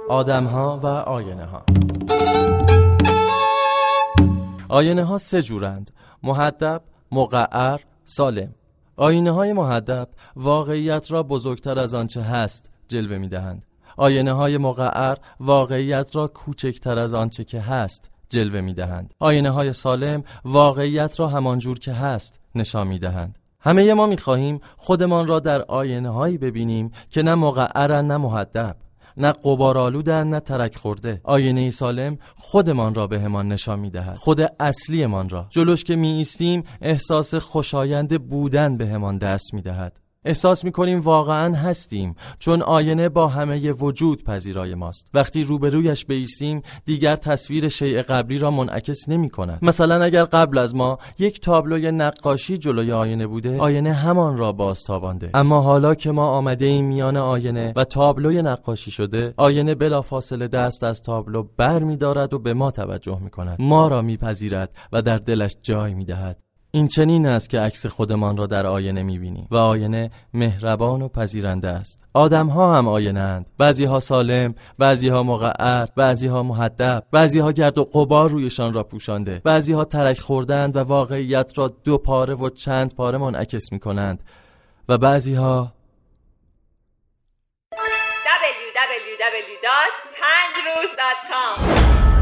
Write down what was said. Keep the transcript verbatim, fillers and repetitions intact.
آدم‌ها و آینه‌ها. آینه‌ها سه جورند: مهدب، مقعر، سالم. آینه‌های مهدب واقعیت را بزرگتر از آنچه هست جلوه می‌دهند. آینه‌های مقعر واقعیت را کوچکتر از آنچه که هست جلوه می‌دهند. آینه‌های سالم واقعیت را همانجور که هست نشان می‌دهند. همه ما می‌خواهیم خودمان را در آینه‌هایی ببینیم که نه مقعرن نه مهدب، نه غبارآلودن نه ترک خورده. آینه سالم خودمان را بهمان نشان می‌دهد، خود اصلیمان را. جلوش که می ایستیم احساس خوشایند بودن بهمان دست می‌دهد. احساس می‌کنیم واقعاً هستیم، چون آینه با همه وجود پذیرای ماست. وقتی روبرویش بایستیم دیگر تصویر شیء قبلی را منعکس نمی‌کند. مثلا اگر قبل از ما یک تابلوی نقاشی جلوی آینه بوده، آینه همان را بازتابانده. اما حالا که ما آمده ایم میان آینه و تابلوی نقاشی شده، آینه بلافاصله دست از تابلو بر می‌دارد و به ما توجه می‌کند. ما را می‌پذیرد و در دلش جای می‌دهد. این چنین است که عکس خودمان را در آینه می‌بینیم و آینه مهربان و پذیرنده است. آدم‌ها هم آینه اند. بعضی‌ها سالم، بعضی‌ها مقعر، بعضی‌ها مهدب، بعضی‌ها گرد و غبار رویشان را پوشانده، بعضی‌ها ترک خوردند و واقعیت را دو پاره و چند پاره منعکس می‌کنند و بعضی‌ها دبلیو دبلیو دبلیو دات پنج روز دات کام